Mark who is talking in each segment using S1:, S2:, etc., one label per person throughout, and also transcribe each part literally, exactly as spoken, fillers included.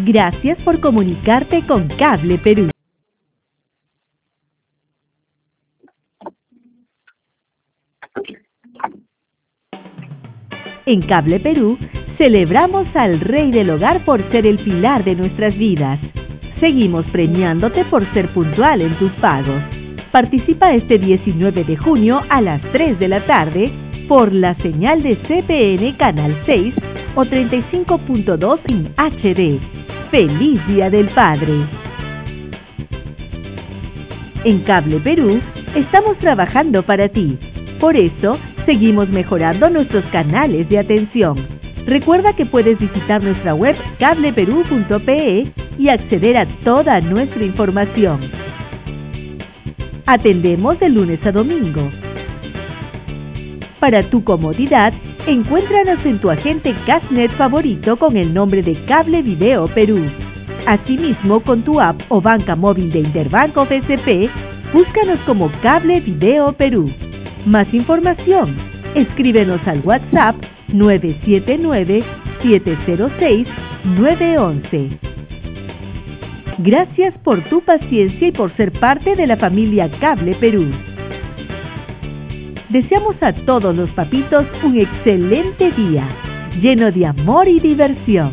S1: Gracias por comunicarte con Cable Perú. En Cable Perú, celebramos al Rey del Hogar por ser el pilar de nuestras vidas. Seguimos premiándote por ser puntual en tus pagos. Participa este diecinueve de junio a las tres de la tarde por la señal de C P N Canal seis o treinta y cinco punto dos en H D. ¡Feliz Día del Padre! En Cable Perú, estamos trabajando para ti. Por eso, seguimos mejorando nuestros canales de atención. Recuerda que puedes visitar nuestra web cable perú punto pe y acceder a toda nuestra información. Atendemos de lunes a domingo. Para tu comodidad, encuéntranos en tu agente Cashnet favorito con el nombre de Cable Video Perú. Asimismo, con tu app o banca móvil de Interbank o B C P, búscanos como Cable Video Perú. Más información, escríbenos al WhatsApp nueve siete nueve, siete cero seis, nueve uno uno. Gracias por tu paciencia y por ser parte de la familia Cable Perú. Deseamos a todos los papitos un excelente día, lleno de amor y diversión.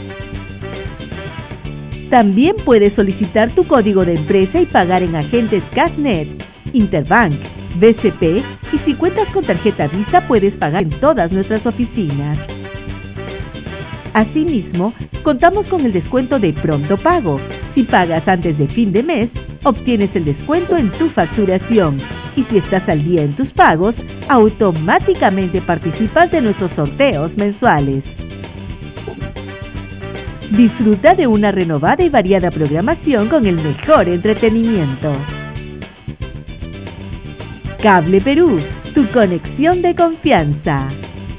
S1: También puedes solicitar tu código de empresa y pagar en agentes Cashnet, Interbank, B C P y si cuentas con tarjeta Visa puedes pagar en todas nuestras oficinas. Asimismo, contamos con el descuento de Pronto Pago. Si pagas antes de fin de mes, obtienes el descuento en tu facturación. Y si estás al día en tus pagos, automáticamente participas de nuestros sorteos mensuales. Disfruta de una renovada y variada programación con el mejor entretenimiento. Cable Perú, tu conexión de confianza.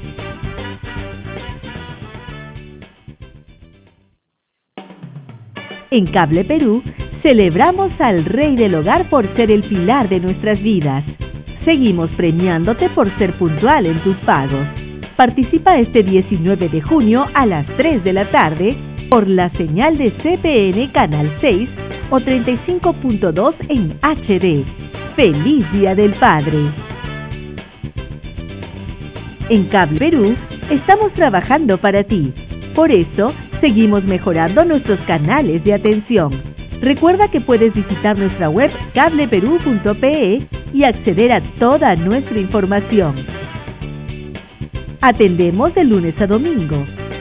S1: En Cable Perú, celebramos al Rey del Hogar por ser el pilar de nuestras vidas. Seguimos premiándote por ser puntual en tus pagos. Participa este diecinueve de junio a las tres de la tarde por la señal de C P N Canal seis o treinta y cinco punto dos en H D. ¡Feliz Día del Padre! En Cable Perú, estamos trabajando para ti. Por eso, seguimos mejorando nuestros canales de atención. Recuerda que puedes visitar nuestra web cable perú punto pe y acceder a toda nuestra información. Atendemos de lunes a domingo.